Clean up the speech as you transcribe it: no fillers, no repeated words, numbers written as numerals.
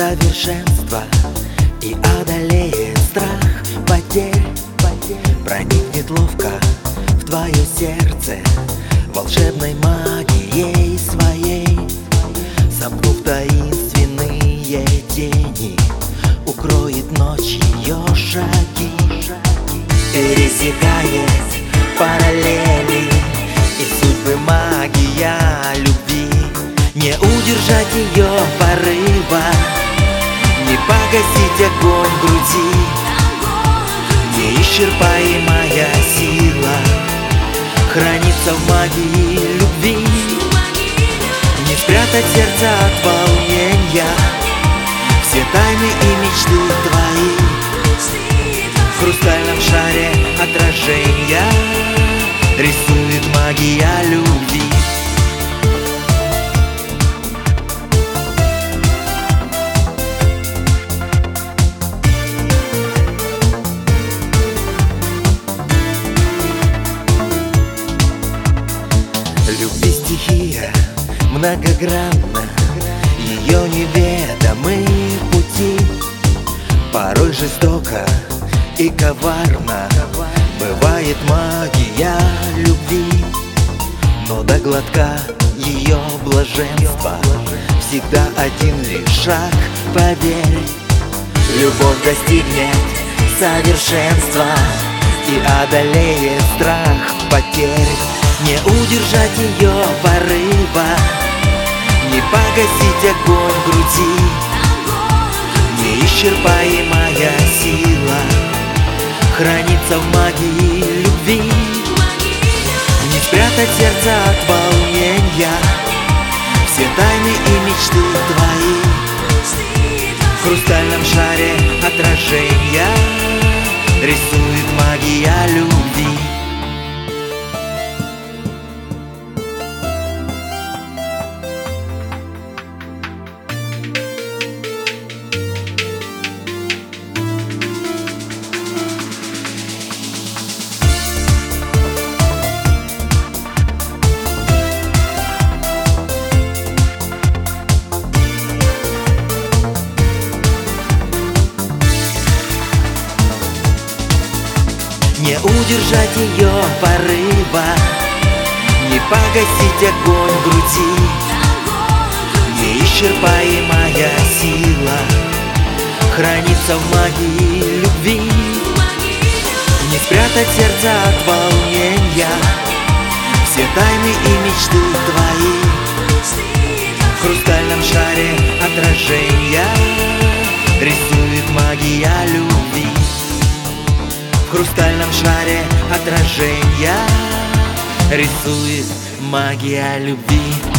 совершенства и одолеет страх потерь. Проникнет ловко в твое сердце волшебной магией своей, сомкнув таинственные тени, укроет ночь ее шаги. Пересекает параллели и судьбы магия любви. Не удержать ее порыва, не погасить огонь в груди. Неисчерпаемая сила хранится в магии любви. Не спрятать сердце от волнения, все тайны и мечты твои. В хрустальном шаре отражения рисует магия любви. Любви стихия многогранна, ее неведомые пути. Порой жестоко и коварно бывает магия любви, но до глотка ее блаженства всегда один лишь шаг, поверь. Любовь достигнет совершенства и одолеет страх потерь. Не удержать ее порыва, не погасить огонь в груди. Неисчерпаемая сила хранится в магии любви. Не спрятать сердце от волнения, все тайны и мечты твои. В хрустальном шаре отражения рисует магия любви. Не удержать ее порыва, не погасить огонь в груди. Неисчерпаемая сила хранится в магии любви. Не спрятать сердце от волнения, все тайны и мечты твои. В хрустальном шаре отражения рисует магия любви. В хрустальном шаре отражения рисует магия любви.